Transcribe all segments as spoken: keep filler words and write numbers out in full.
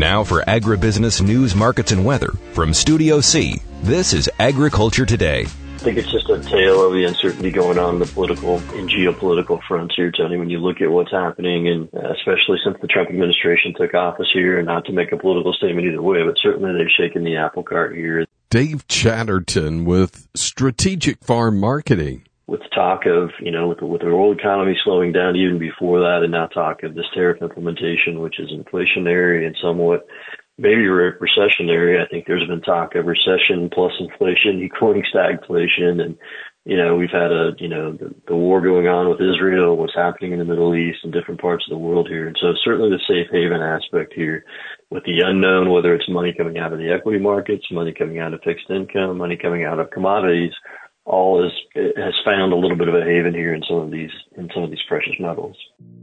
Now for agribusiness news, markets, and weather from Studio C, this is Agriculture Today. I think it's just a tale of the uncertainty going on in the political and geopolitical fronts here, Tony. When you look at what's happening, and especially since the Trump administration took office here, and not to make a political statement either way, but certainly they've shaken the apple cart here. Dave Chatterton with Strategic Farm Marketing. With talk of, you know, with the, with the world economy slowing down even before that, and now talk of this tariff implementation, which is inflationary and somewhat maybe re- recessionary. I think there's been talk of recession plus inflation equaling stagflation. And, you know, we've had a, you know, the, the war going on with Israel, what's happening in the Middle East and different parts of the world here. And so certainly the safe haven aspect here with the unknown, whether it's money coming out of the equity markets, money coming out of fixed income, money coming out of commodities, all is, has found a little bit of a haven here in some of these, in some of these precious metals.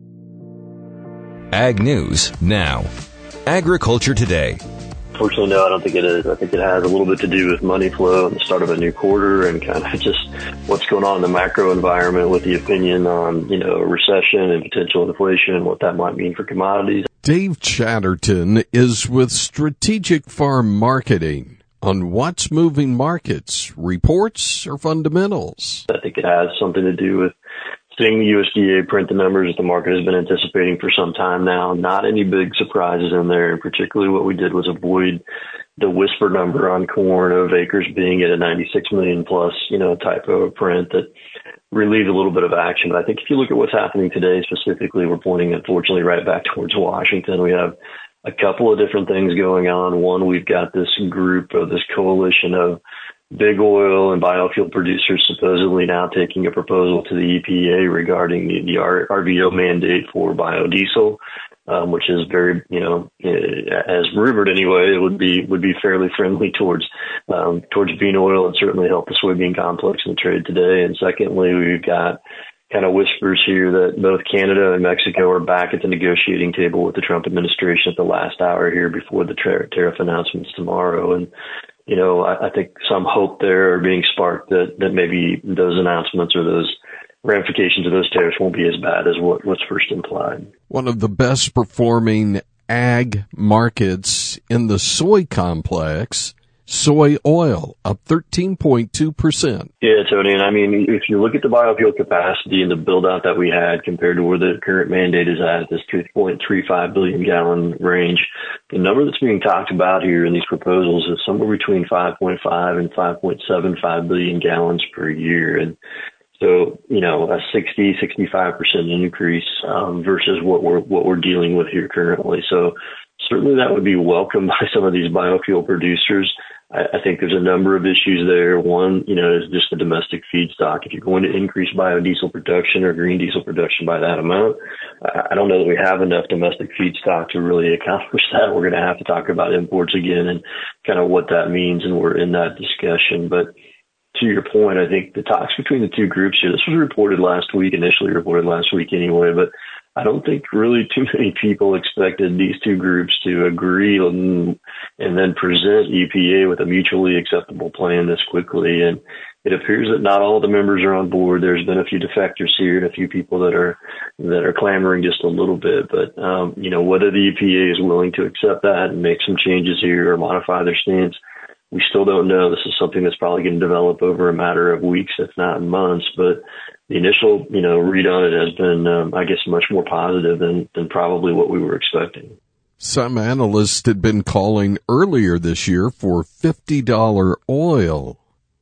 Ag News now. Agriculture Today. Fortunately, no, I don't think it is. I think it has a little bit to do with money flow and the start of a new quarter and kind of just what's going on in the macro environment with the opinion on, you know, recession and potential inflation and what that might mean for commodities. Dave Chatterton is with Strategic Farm Marketing on what's moving markets, reports or fundamentals. I think it has something to do with seeing the U S D A print the numbers that the market has been anticipating for some time now. Not any big surprises in there. And particularly what we did was avoid the whisper number on corn of acres being at a ninety-six million plus, you know, type of print that relieved a little bit of action. But I think if you look at what's happening today specifically, we're pointing unfortunately right back towards Washington. We have a couple of different things going on. One, we've got this group or this coalition of big oil and biofuel producers supposedly now taking a proposal to the E P A regarding the, the R V O mandate for biodiesel, um, which is very, you know, as rumored anyway, it would be would be fairly friendly towards um, towards bean oil and certainly help the soybean complex in the trade today. And secondly, we've got kind of whispers here that both Canada and Mexico are back at the negotiating table with the Trump administration at the last hour here before the tar- tariff announcements tomorrow. And, you know, I, I think some hope there are being sparked that, that maybe those announcements or those ramifications of those tariffs won't be as bad as what, what's first implied. One of the best performing ag markets in the soy complex, soy oil, up thirteen point two percent. Yeah, Tony, and I mean, if you look at the biofuel capacity and the build-out that we had compared to where the current mandate is at, this three point three five billion gallon range, the number that's being talked about here in these proposals is somewhere between five point five and five point seven five billion gallons per year. And so, you know, a sixty, sixty-five percent increase um, versus what we're what we're dealing with here currently. So certainly that would be welcomed by some of these biofuel producers. I think there's a number of issues there. One, you know, is just the domestic feedstock. If you're going to increase biodiesel production or green diesel production by that amount, I don't know that we have enough domestic feedstock to really accomplish that. We're going to have to talk about imports again and kind of what that means, and we're in that discussion. But to your point, I think the talks between the two groups here, this was reported last week, initially reported last week anyway, but I don't think really too many people expected these two groups to agree and, and then present E P A with a mutually acceptable plan this quickly. And it appears that not all the members are on board. There's been a few defectors here and a few people that are that are clamoring just a little bit. But, um, you know, whether the E P A is willing to accept that and make some changes here or modify their stance, we still don't know. This is something that's probably going to develop over a matter of weeks, if not months. But the initial, you know, read on it has been, um, I guess, much more positive than, than probably what we were expecting. Some analysts had been calling earlier this year for fifty dollars oil,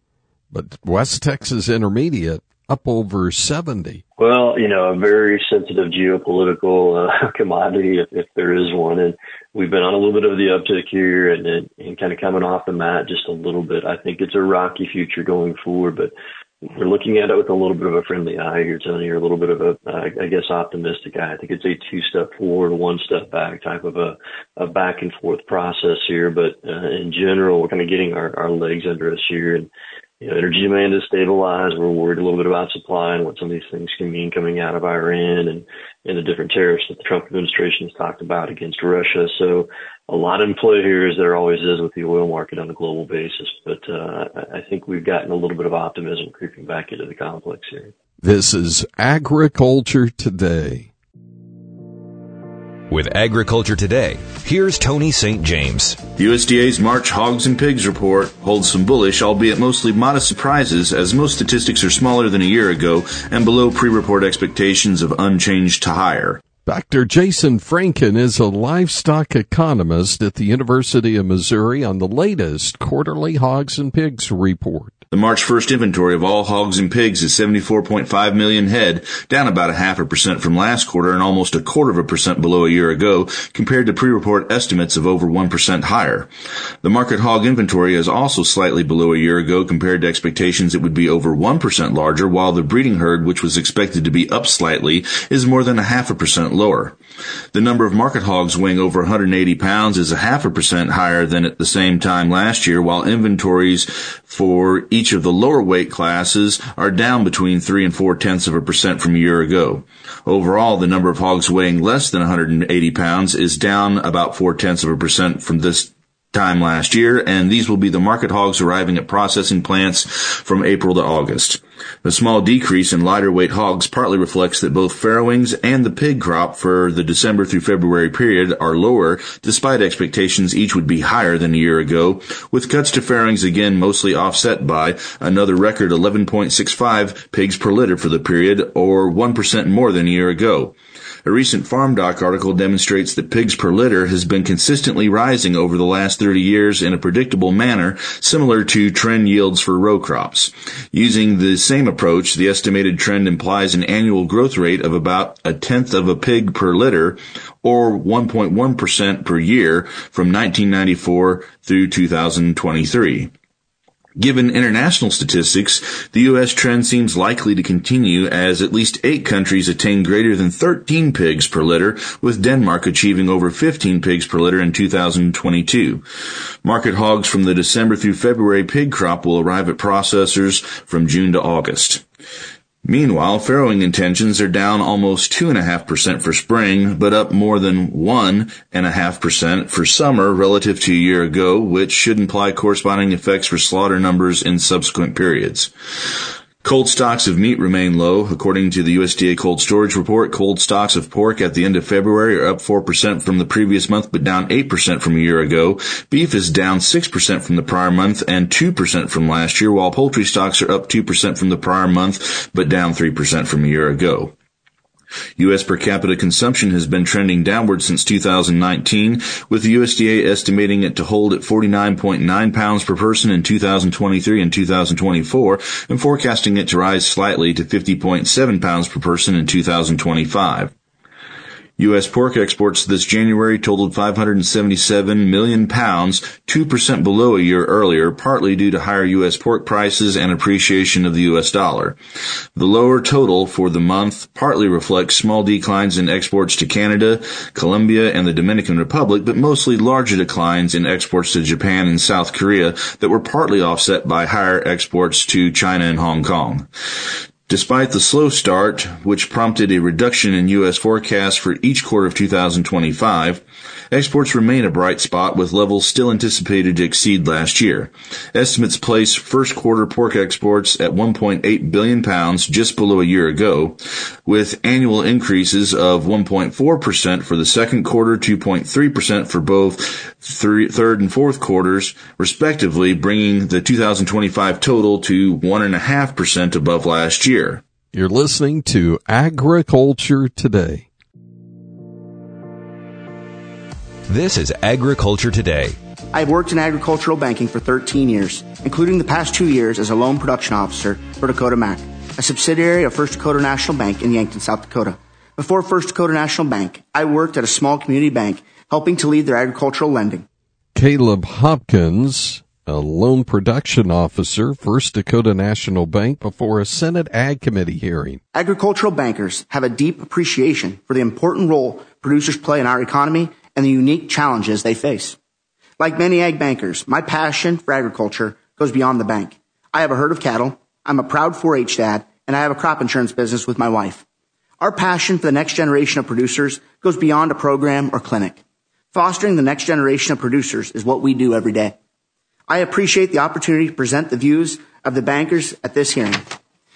but West Texas Intermediate up over seventy. Well, you know, a very sensitive geopolitical uh, commodity, if, if there is one. And we've been on a little bit of the uptick here and, and, and kind of coming off the mat just a little bit. I think it's a rocky future going forward, but we're looking at it with a little bit of a friendly eye here, Tony, or a little bit of a, uh, I guess, optimistic eye. I think it's a two-step forward, one-step back type of a, a back-and-forth process here. But uh, in general, we're kind of getting our, our legs under us here. And, you know, energy demand is stabilized. We're worried a little bit about supply and what some of these things can mean coming out of Iran and, and the different tariffs that the Trump administration has talked about against Russia. So a lot in play here, as there always is with the oil market on a global basis. But uh, I think we've gotten a little bit of optimism creeping back into the complex here. This is Agriculture Today. With Agriculture Today, here's Tony Saint James. The U S D A's March Hogs and Pigs report holds some bullish, albeit mostly modest surprises, as most statistics are smaller than a year ago and below pre-report expectations of unchanged to higher. Doctor Jason Franken is a livestock economist at the University of Missouri on the latest quarterly Hogs and Pigs report. The March first inventory of all hogs and pigs is seventy-four point five million head, down about a half a percent from last quarter and almost a quarter of a percent below a year ago, compared to pre-report estimates of over one percent higher. The market hog inventory is also slightly below a year ago compared to expectations it would be over one percent larger, while the breeding herd, which was expected to be up slightly, is more than a half a percent lower. The number of market hogs weighing over one hundred eighty pounds is a half a percent higher than at the same time last year, while inventories for each of the lower weight classes are down between three and four tenths of a percent from a year ago. Overall, the number of hogs weighing less than one hundred eighty pounds is down about four tenths of a percent from this time last year, and these will be the market hogs arriving at processing plants from April to August. The small decrease in lighter weight hogs partly reflects that both farrowings and the pig crop for the December through February period are lower, despite expectations each would be higher than a year ago, with cuts to farrowings again mostly offset by another record eleven point six five pigs per litter for the period, or one percent more than a year ago. A recent Farm Doc article demonstrates that pigs per litter has been consistently rising over the last thirty years in a predictable manner, similar to trend yields for row crops. Using the same approach, the estimated trend implies an annual growth rate of about a tenth of a pig per litter, or one point one percent per year from nineteen ninety-four through two thousand twenty-three. Given international statistics, the U S trend seems likely to continue as at least eight countries attain greater than thirteen pigs per litter, with Denmark achieving over fifteen pigs per litter in two thousand twenty-two. Market hogs from the December through February pig crop will arrive at processors from June to August. Meanwhile, farrowing intentions are down almost two point five percent for spring, but up more than one point five percent for summer relative to a year ago, which should imply corresponding effects for slaughter numbers in subsequent periods. Cold stocks of meat remain low. According to the U S D A cold storage report, cold stocks of pork at the end of February are up four percent from the previous month, but down eight percent from a year ago. Beef is down six percent from the prior month and two percent from last year, while poultry stocks are up two percent from the prior month, but down three percent from a year ago. U S per capita consumption has been trending downward since two thousand nineteen, with the U S D A estimating it to hold at forty-nine point nine pounds per person in two thousand twenty-three and two thousand twenty-four, and forecasting it to rise slightly to fifty point seven pounds per person in two thousand twenty-five. U S pork exports this January totaled five hundred seventy-seven million pounds, two percent below a year earlier, partly due to higher U S pork prices and appreciation of the U S dollar. The lower total for the month partly reflects small declines in exports to Canada, Colombia, and the Dominican Republic, but mostly larger declines in exports to Japan and South Korea that were partly offset by higher exports to China and Hong Kong. Despite the slow start, which prompted a reduction in U S forecasts for each quarter of two thousand twenty-five, exports remain a bright spot, with levels still anticipated to exceed last year. Estimates place first quarter pork exports at one point eight billion pounds, just below a year ago, with annual increases of one point four percent for the second quarter, two point three percent for both three, third and fourth quarters, respectively, bringing the two thousand twenty-five total to one point five percent above last year. You're listening to Agriculture Today. This is Agriculture Today. I've worked in agricultural banking for thirteen years, including the past two years as a loan production officer for Dakota Mac, a subsidiary of First Dakota National Bank in Yankton, South Dakota. Before First Dakota National Bank, I worked at a small community bank helping to lead their agricultural lending. Caleb Hopkins, a loan production officer, First Dakota National Bank, before a Senate Ag Committee hearing. Agricultural bankers have a deep appreciation for the important role producers play in our economy and the unique challenges they face. Like many ag bankers, my passion for agriculture goes beyond the bank. I have a herd of cattle, I'm a proud four H dad, and I have a crop insurance business with my wife. Our passion for the next generation of producers goes beyond a program or clinic. Fostering the next generation of producers is what we do every day. I appreciate the opportunity to present the views of the bankers at this hearing.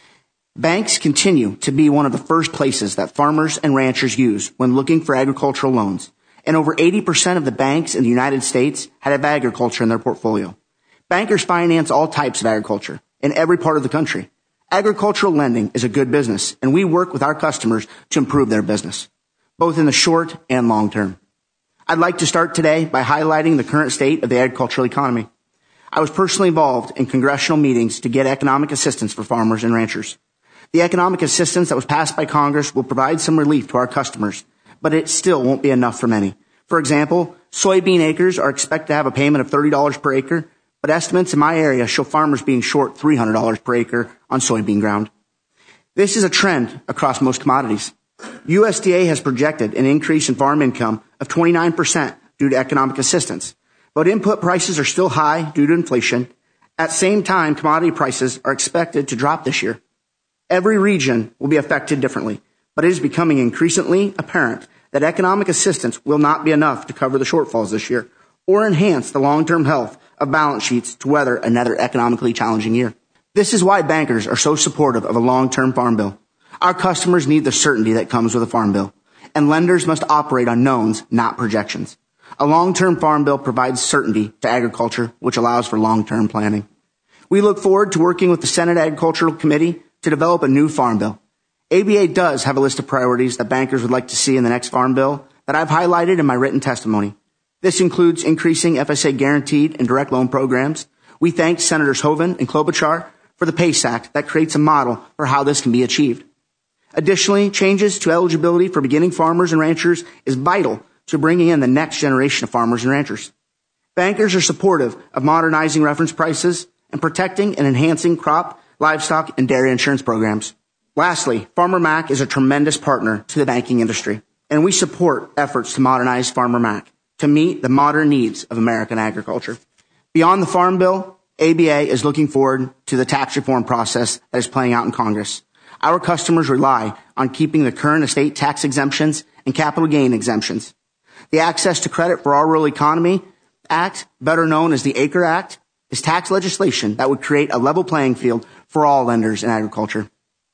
Banks continue to be one of the first places that farmers and ranchers use when looking for agricultural loans, and over eighty percent of the banks in the United States have agriculture in their portfolio. Bankers finance all types of agriculture in every part of the country. Agricultural lending is a good business, and we work with our customers to improve their business, both in the short and long term. I'd like to start today by highlighting the current state of the agricultural economy. I was personally involved in congressional meetings to get economic assistance for farmers and ranchers. The economic assistance that was passed by Congress will provide some relief to our customers, but it still won't be enough for many. For example, soybean acres are expected to have a payment of thirty dollars per acre, but estimates in my area show farmers being short three hundred dollars per acre on soybean ground. This is a trend across most commodities. U S D A has projected an increase in farm income of twenty-nine percent due to economic assistance, but input prices are still high due to inflation. At the same time, commodity prices are expected to drop this year. Every region will be affected differently, but it is becoming increasingly apparent that economic assistance will not be enough to cover the shortfalls this year or enhance the long-term health of balance sheets to weather another economically challenging year. This is why bankers are so supportive of a long-term farm bill. Our customers need the certainty that comes with a farm bill, and lenders must operate on knowns, not projections. A long-term farm bill provides certainty to agriculture, which allows for long-term planning. We look forward to working with the Senate Agricultural Committee to develop a new farm bill. A B A does have a list of priorities that bankers would like to see in the next farm bill that I've highlighted in my written testimony. This includes increasing F S A guaranteed and direct loan programs. We thank Senators Hoeven and Klobuchar for the PACE Act that creates a model for how this can be achieved. Additionally, changes to eligibility for beginning farmers and ranchers is vital to bringing in the next generation of farmers and ranchers. Bankers are supportive of modernizing reference prices and protecting and enhancing crop, livestock, and dairy insurance programs. Lastly, Farmer Mac is a tremendous partner to the banking industry, and we support efforts to modernize Farmer Mac to meet the modern needs of American agriculture. Beyond the Farm Bill, A B A is looking forward to the tax reform process that is playing out in Congress. Our customers rely on keeping the current estate tax exemptions and capital gain exemptions. The Access to Credit for Our Rural Economy Act, better known as the ACRE Act, is tax legislation that would create a level playing field for all lenders in agriculture.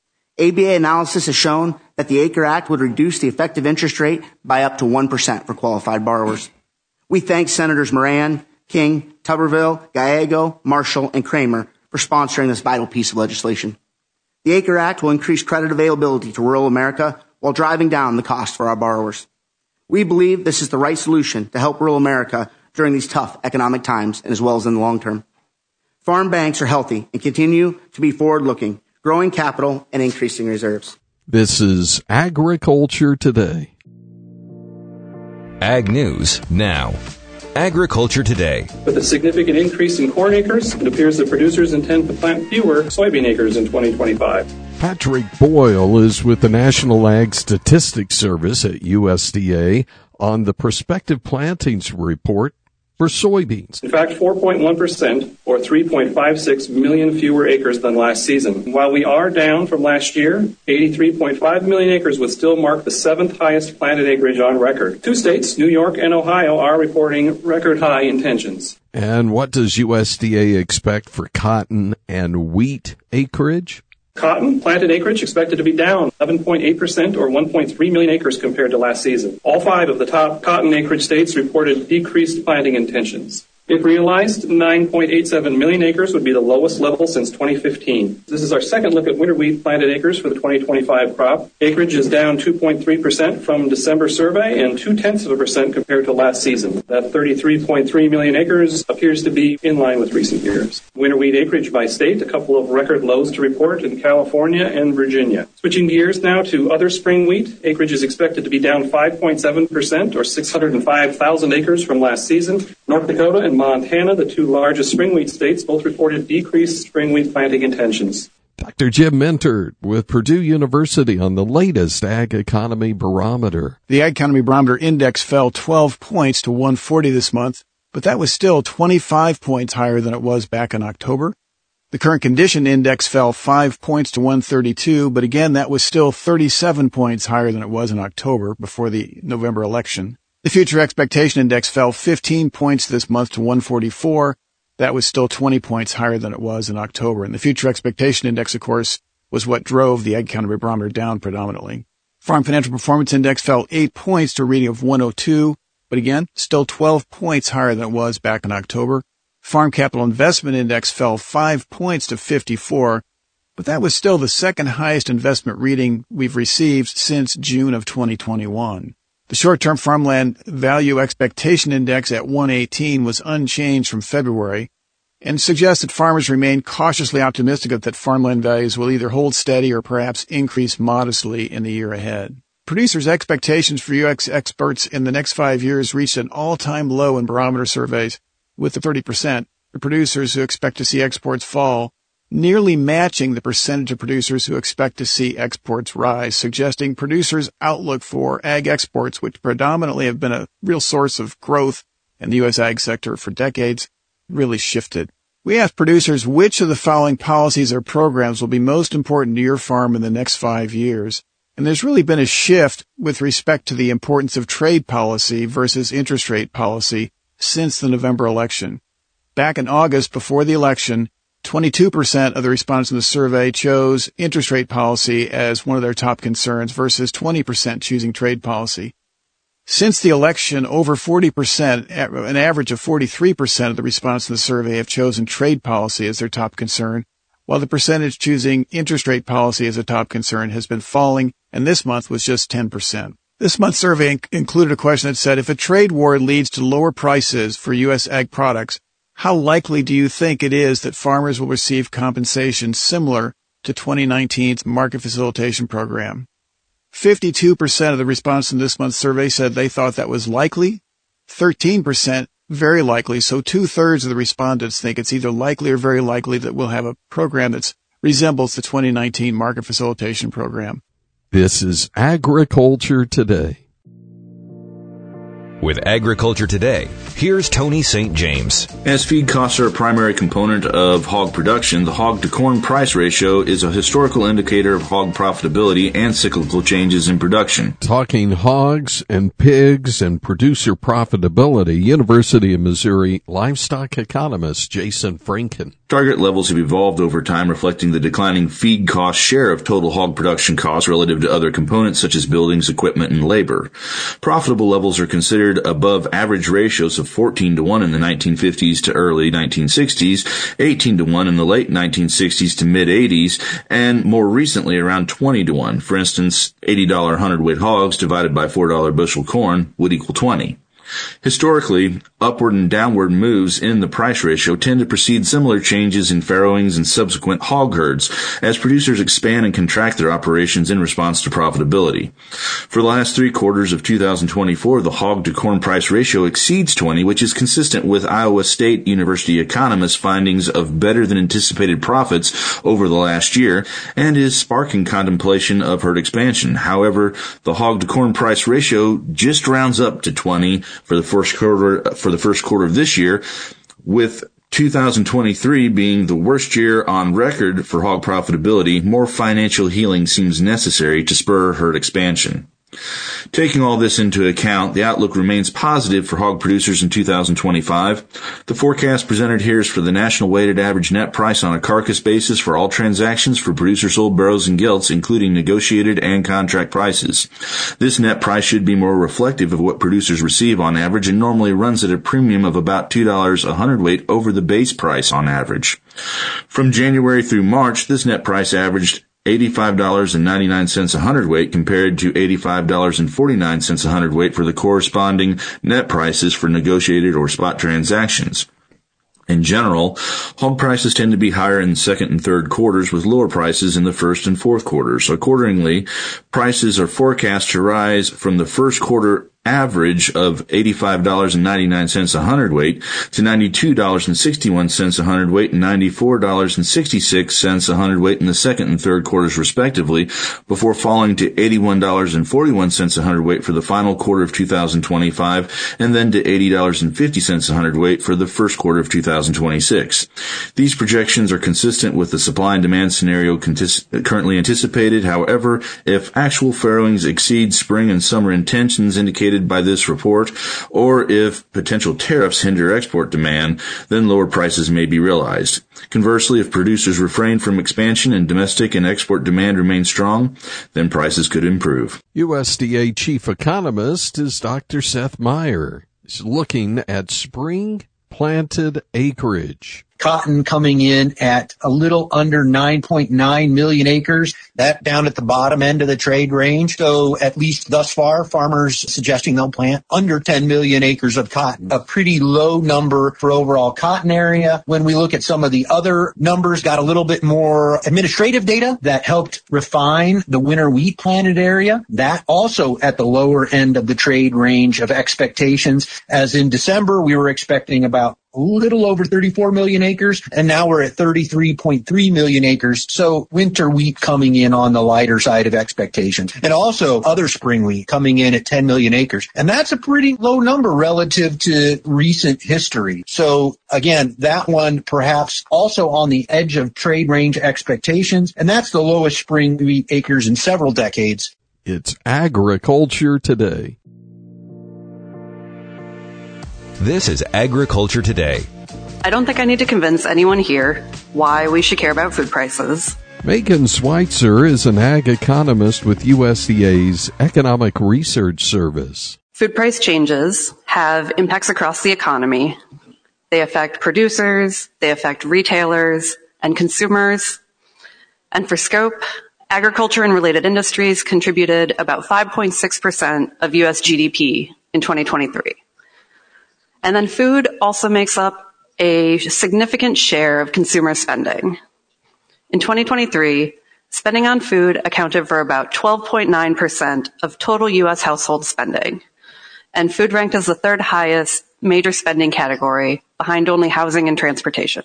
A B A analysis has shown that the ACRE Act would reduce the effective interest rate by up to one percent for qualified borrowers. We thank Senators Moran, King, Tuberville, Gallego, Marshall, and Kramer for sponsoring this vital piece of legislation. The ACRE Act will increase credit availability to rural America while driving down the cost for our borrowers. We believe this is the right solution to help rural America during these tough economic times and as well as in the long term. Farm banks are healthy and continue to be forward-looking, growing capital and increasing reserves. This is Agriculture Today. Ag News Now. Agriculture Today. With a significant increase in corn acres, it appears that producers intend to plant fewer soybean acres in twenty twenty-five. Patrick Boyle is with the National Ag Statistics Service at U S D A on the prospective plantings report for soybeans. In fact, four point one percent, or three point five six million fewer acres than last season. While we are down from last year, eighty-three point five million acres would still mark the seventh highest planted acreage on record. Two states, New York and Ohio, are reporting record high intentions. And what does U S D A expect for cotton and wheat acreage? Cotton planted acreage expected to be down eleven point eight percent or one point three million acres compared to last season. All five of the top cotton acreage states reported decreased planting intentions. If realized, nine point eight seven million acres would be the lowest level since twenty fifteen. This is our second look at winter wheat planted acres for the twenty twenty-five crop. Acreage is down two point three percent from December survey and two-tenths of a percent compared to last season. That thirty-three point three million acres appears to be in line with recent years. Winter wheat acreage by state, a couple of record lows to report in California and Virginia. Switching gears now to other spring wheat, acreage is expected to be down five point seven percent or six hundred five thousand acres from last season. North Dakota and Montana, the two largest spring wheat states, both reported decreased spring wheat planting intentions. Doctor Jim Mintert with Purdue University on the latest Ag Economy Barometer. The Ag Economy Barometer index fell twelve points to one forty this month, but that was still twenty-five points higher than it was back in October. The current condition index fell five points to one thirty-two, but again, that was still thirty-seven points higher than it was in October before the November election. The future expectation index fell fifteen points this month to one forty-four. That was still twenty points higher than it was in October. And the future expectation index, of course, was what drove the Ag Economy Barometer down predominantly. Farm Financial Performance Index fell eight points to a reading of one oh two, but again, still twelve points higher than it was back in October. Farm Capital Investment Index fell five points to fifty-four, but that was still the second highest investment reading we've received since June of twenty twenty-one. The short-term farmland value expectation index at one eighteen was unchanged from February and suggests that farmers remain cautiously optimistic that farmland values will either hold steady or perhaps increase modestly in the year ahead. Producers' expectations for U S exports in the next five years reached an all-time low in barometer surveys, with the thirty percent of producers who expect to see exports fall nearly matching the percentage of producers who expect to see exports rise, suggesting producers' outlook for ag exports, which predominantly have been a real source of growth in the U S ag sector for decades, really shifted. We asked producers which of the following policies or programs will be most important to your farm in the next five years. And there's really been a shift with respect to the importance of trade policy versus interest rate policy since the November election. Back in August, before the election, twenty-two percent of the respondents in the survey chose interest rate policy as one of their top concerns versus twenty percent choosing trade policy. Since the election, over forty percent, an average of forty-three percent of the respondents in the survey have chosen trade policy as their top concern, while the percentage choosing interest rate policy as a top concern has been falling, and this month was just ten percent. This month's survey inc- included a question that said, if a trade war leads to lower prices for U S ag products, how likely do you think it is that farmers will receive compensation similar to twenty nineteen's market facilitation program? fifty-two percent of the respondents in this month's survey said they thought that was likely, thirteen percent very likely, so two-thirds of the respondents think it's either likely or very likely that we'll have a program that resembles the twenty nineteen market facilitation program. This is Agriculture Today. With Agriculture Today, here's Tony Saint James. As feed costs are a primary component of hog production, the hog-to-corn price ratio is a historical indicator of hog profitability and cyclical changes in production. Talking hogs and pigs and producer profitability, University of Missouri livestock economist Jason Franken. Target levels have evolved over time, reflecting the declining feed cost share of total hog production costs relative to other components such as buildings, equipment, and labor. Profitable levels are considered above average ratios of fourteen to one in the nineteen fifties to early nineteen sixties, eighteen to one in the late nineteen sixties to mid-eighties, and more recently around twenty to one. For instance, eighty dollars hundredweight hogs divided by four dollars bushel corn would equal twenty. Historically, upward and downward moves in the price ratio tend to precede similar changes in farrowings and subsequent hog herds as producers expand and contract their operations in response to profitability. For the last three quarters of two thousand twenty-four, the hog-to-corn price ratio exceeds twenty, which is consistent with Iowa State University economists' findings of better than anticipated profits over the last year and is sparking contemplation of herd expansion. However, the hog-to-corn price ratio just rounds up to twenty for the first quarter for the first quarter of this year, with two thousand twenty-three being the worst year on record for hog profitability. More financial healing seems necessary to spur herd expansion. Taking all this into account, the outlook remains positive for hog producers in two thousand twenty-five. The forecast presented here is for the national weighted average net price on a carcass basis for all transactions for producer-sold barrows and gilts, including negotiated and contract prices. This net price should be more reflective of what producers receive on average and normally runs at a premium of about two dollars a hundredweight over the base price on average. From January through March, this net price averaged eighty-five dollars and ninety-nine cents a hundredweight compared to eighty-five dollars and forty-nine cents a hundredweight for the corresponding net prices for negotiated or spot transactions. In general, hog prices tend to be higher in the second and third quarters with lower prices in the first and fourth quarters. Accordingly, prices are forecast to rise from the first quarter average of eighty-five dollars and ninety-nine cents a hundredweight to ninety-two dollars and sixty-one cents a hundredweight and ninety-four dollars and sixty-six cents a hundredweight in the second and third quarters respectively, before falling to eighty-one dollars and forty-one cents a hundredweight for the final quarter of two thousand twenty-five and then to eighty dollars and fifty cents a hundredweight for the first quarter of two thousand twenty-six. These projections are consistent with the supply and demand scenario currently anticipated. However, if actual farrowings exceed spring and summer intentions indicated demonstrated by this report, or if potential tariffs hinder export demand, then lower prices may be realized. Conversely, if producers refrain from expansion and domestic and export demand remain strong, then prices could improve. U S D A chief economist is Doctor Seth Meyer. He's looking at spring planted acreage. Cotton coming in at a little under nine point nine million acres. That down at the bottom end of the trade range. So at least thus far, farmers suggesting they'll plant under ten million acres of cotton. A pretty low number for overall cotton area. When we look at some of the other numbers, got a little bit more administrative data that helped refine the winter wheat planted area. That also at the lower end of the trade range of expectations. As in December, we were expecting about a little over thirty-four million acres, and now we're at thirty-three point three million acres. So winter wheat coming in on the lighter side of expectations. And also other spring wheat coming in at ten million acres. And that's a pretty low number relative to recent history. So again, that one perhaps also on the edge of trade range expectations. And that's the lowest spring wheat acres in several decades. It's Agriculture Today. This is Agriculture Today. I don't think I need to convince anyone here why we should care about food prices. Megan Schweitzer is an ag economist with U S D A's Economic Research Service. Food price changes have impacts across the economy. They affect producers, they affect retailers and consumers. And for scope, agriculture and related industries contributed about five point six percent of U S G D P in twenty twenty-three. And then food also makes up a significant share of consumer spending. In twenty twenty-three, spending on food accounted for about twelve point nine percent of total U S household spending. And food ranked as the third highest major spending category, behind only housing and transportation.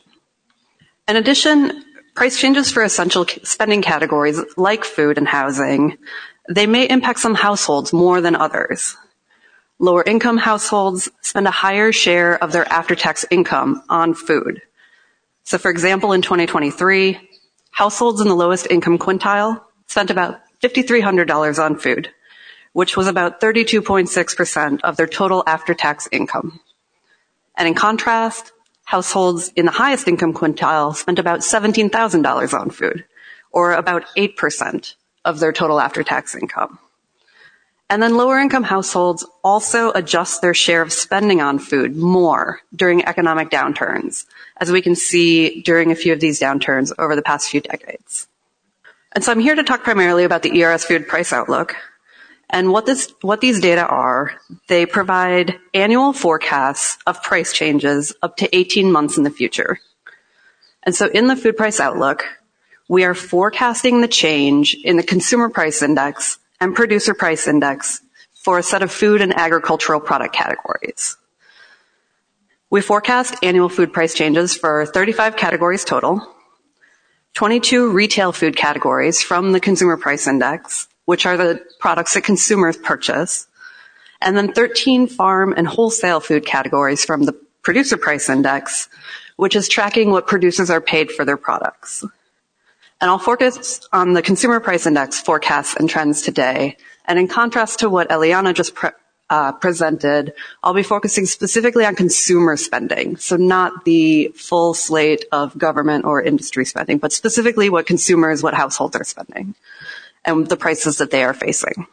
In addition, price changes for essential spending categories like food and housing, they may impact some households more than others. Lower income households spend a higher share of their after-tax income on food. So for example, in twenty twenty-three, households in the lowest income quintile spent about five thousand three hundred dollars on food, which was about thirty-two point six percent of their total after-tax income. And in contrast, households in the highest income quintile spent about seventeen thousand dollars on food, or about eight percent of their total after-tax income. And then lower income households also adjust their share of spending on food more during economic downturns, as we can see during a few of these downturns over the past few decades. And so I'm here to talk primarily about the E R S Food Price Outlook. And what this, what these data are, they provide annual forecasts of price changes up to eighteen months in the future. And so in the Food Price Outlook, we are forecasting the change in the Consumer Price Index and Producer Price Index for a set of food and agricultural product categories. We forecast annual food price changes for thirty-five categories total, twenty-two retail food categories from the Consumer Price Index, which are the products that consumers purchase, and then thirteen farm and wholesale food categories from the Producer Price Index, which is tracking what producers are paid for their products. And I'll focus on the Consumer Price Index forecasts and trends today. And in contrast to what Eliana just pre- uh, presented, I'll be focusing specifically on consumer spending. So not the full slate of government or industry spending, but specifically what consumers, what households are spending and the prices that they are facing.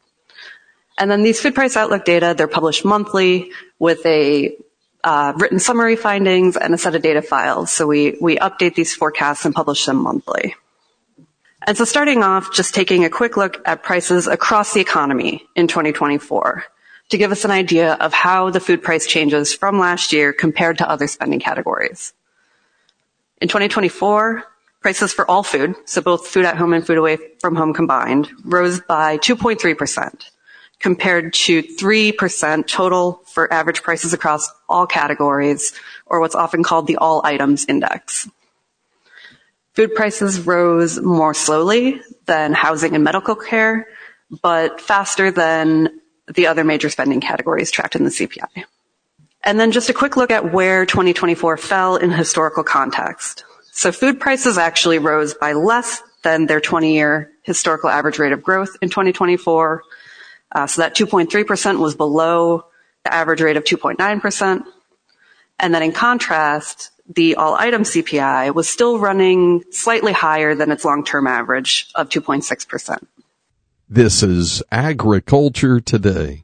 And then these Food Price Outlook data, they're published monthly with a Uh, written summary findings and a set of data files. So we, we update these forecasts and publish them monthly. And so starting off, just taking a quick look at prices across the economy in twenty twenty-four to give us an idea of how the food price changes from last year compared to other spending categories. In twenty twenty-four, prices for all food, so both food at home and food away from home combined, rose by two point three percent. Compared to three percent total for average prices across all categories, or what's often called the All Items Index. Food prices rose more slowly than housing and medical care, but faster than the other major spending categories tracked in the C P I. And then just a quick look at where twenty twenty-four fell in historical context. So food prices actually rose by less than their twenty-year historical average rate of growth in twenty twenty-four, Uh, so that two point three percent was below the average rate of two point nine percent. And then in contrast, the all-item C P I was still running slightly higher than its long-term average of two point six percent. This is Agriculture Today.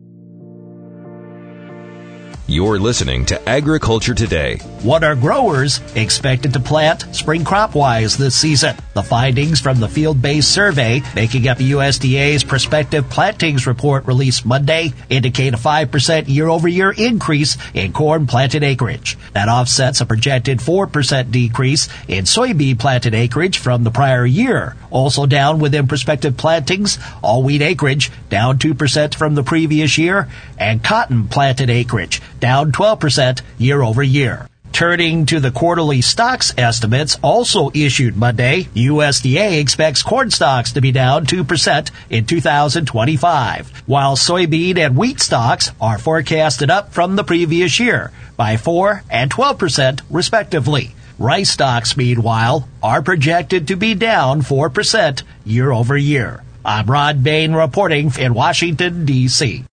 You're listening to Agriculture Today. What are growers expected to plant spring crop-wise this season? The findings from the field-based survey making up U S D A's prospective plantings report released Monday indicate a five percent year-over-year increase in corn planted acreage. That offsets a projected four percent decrease in soybean planted acreage from the prior year. Also down within prospective plantings, all wheat acreage down two percent from the previous year, and cotton planted acreage down twelve percent year over year. Turning to the quarterly stocks estimates also issued Monday, U S D A expects corn stocks to be down two percent in two thousand twenty-five, while soybean and wheat stocks are forecasted up from the previous year by four and twelve percent respectively. Rice stocks, meanwhile, are projected to be down four percent year over year. I'm Rod Bain reporting in Washington, D C